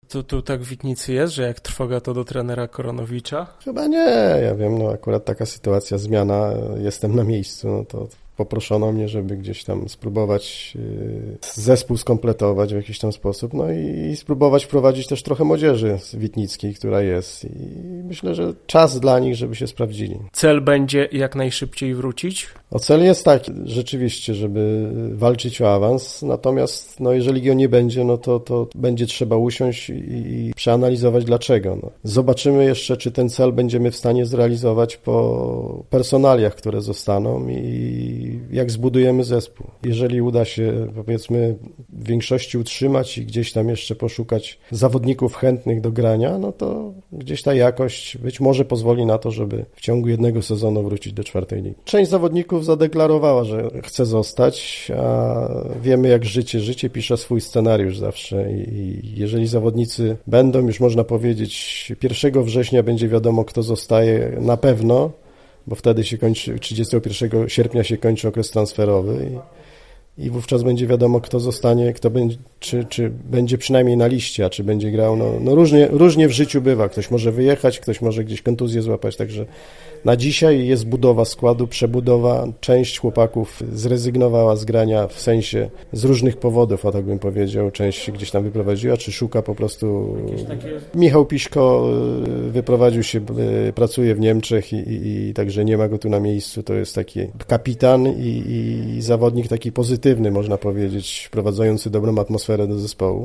To tu tak w Witnicy jest, że jak trwoga to do trenera Koronowicza? Chyba nie, ja wiem, no akurat taka sytuacja, zmiana, jestem na miejscu, no to poproszono mnie, żeby gdzieś tam spróbować zespół skompletować w jakiś tam sposób, no i spróbować wprowadzić też trochę młodzieży z Witnickiej, która jest i myślę, że czas dla nich, żeby się sprawdzili. Cel będzie jak najszybciej wrócić? Cel jest taki, rzeczywiście, żeby walczyć o awans, natomiast no, jeżeli go nie będzie, no to będzie trzeba usiąść i przeanalizować dlaczego. No. Zobaczymy jeszcze, czy ten cel będziemy w stanie zrealizować po personaliach, które zostaną i jak zbudujemy zespół. Jeżeli uda się, powiedzmy, w większości utrzymać i gdzieś tam jeszcze poszukać zawodników chętnych do grania, no to gdzieś ta jakość być może pozwoli na to, żeby w ciągu jednego sezonu wrócić do 4. ligi. Część zawodników zadeklarowała, że chce zostać, a wiemy jak życie pisze swój scenariusz zawsze i jeżeli zawodnicy będą, już można powiedzieć, 1 września będzie wiadomo, kto zostaje na pewno, bo wtedy się kończy, 31 sierpnia się kończy okres transferowy i wówczas będzie wiadomo, kto zostanie, kto będzie, czy będzie przynajmniej na liście, a czy będzie grał. No różnie w życiu bywa. Ktoś może wyjechać, ktoś może gdzieś kontuzję złapać, także na dzisiaj jest budowa składu, przebudowa. Część chłopaków zrezygnowała z grania w sensie z różnych powodów, a tak bym powiedział. Część się gdzieś tam wyprowadziła, czy szuka po prostu. Michał Piśko wyprowadził się, pracuje w Niemczech i także nie ma go tu na miejscu. To jest taki kapitan i zawodnik taki pozytywny, można powiedzieć, wprowadzający dobrą atmosferę do zespołu.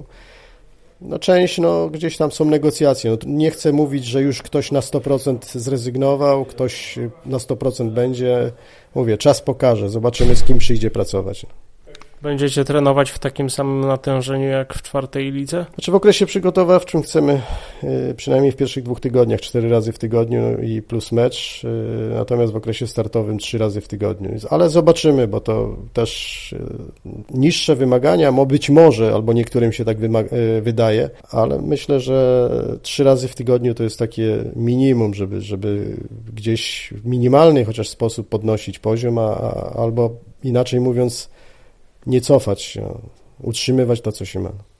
No część, gdzieś tam są negocjacje. No, nie chcę mówić, że już ktoś na 100% zrezygnował, ktoś na 100% będzie. Mówię, czas pokaże, zobaczymy, z kim przyjdzie pracować. Będziecie trenować w takim samym natężeniu jak w 4. lidze? Znaczy w okresie przygotowawczym chcemy przynajmniej w pierwszych 2 tygodniach 4 razy w tygodniu i plus mecz, natomiast w okresie startowym 3 razy w tygodniu. Ale zobaczymy, bo to też niższe wymagania, być może, albo niektórym się tak wydaje, ale myślę, że 3 razy w tygodniu to jest takie minimum, żeby gdzieś w minimalny chociaż sposób podnosić poziom, albo inaczej mówiąc, nie cofać się, utrzymywać to, co się ma.